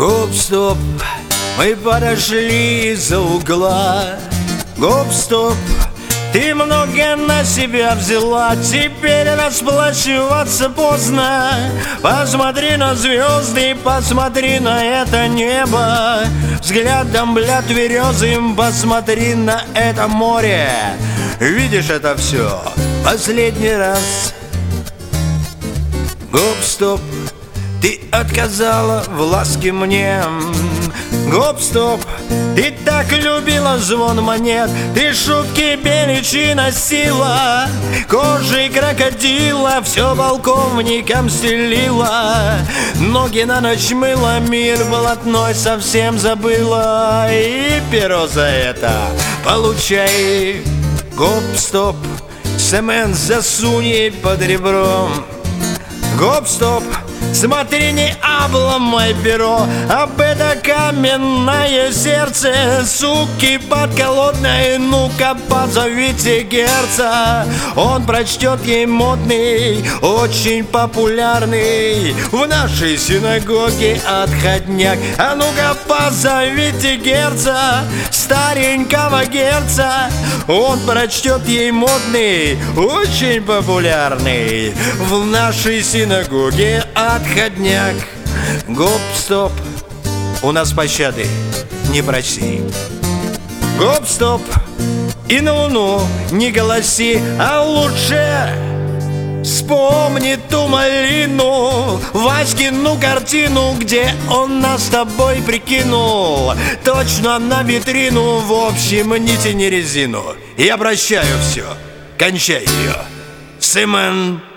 Гоп-стоп, мы подошли из-за угла. Гоп-стоп, ты много на себя взяла, теперь расплачиваться поздно. Посмотри на звезды, посмотри на это небо, взглядом, бля, тверезым посмотри на это море. Видишь это все последний раз. Гоп-стоп, ты отказала в ласке мне. Гоп-стоп, ты так любила звон монет, ты шутки беличи носила, кожей крокодила все полковникам стелила, ноги на ночь мыла, мир блатной совсем забыла. И перо за это получай. Гоп-стоп, цемент засунь ей под ребром. Гоп-стоп, смотри, не обломай перо об это каменное сердце. Суки подколодной, ну-ка позовите Герца. Он прочтет ей модный, очень популярный в нашей синагоге отходняк. А ну-ка позовите Герца, старенького Герца. Он прочтет ей модный, очень популярный в нашей синагоге отходняк. Гоп-стоп, у нас пощады не проси. Гоп-стоп, и на луну не голоси, а лучше вспомни ту малину, Васькину картину, где он нас с тобой прикинул точно на витрину. В общем, не тяни резину, я прощаю все, кончай ее, Семен.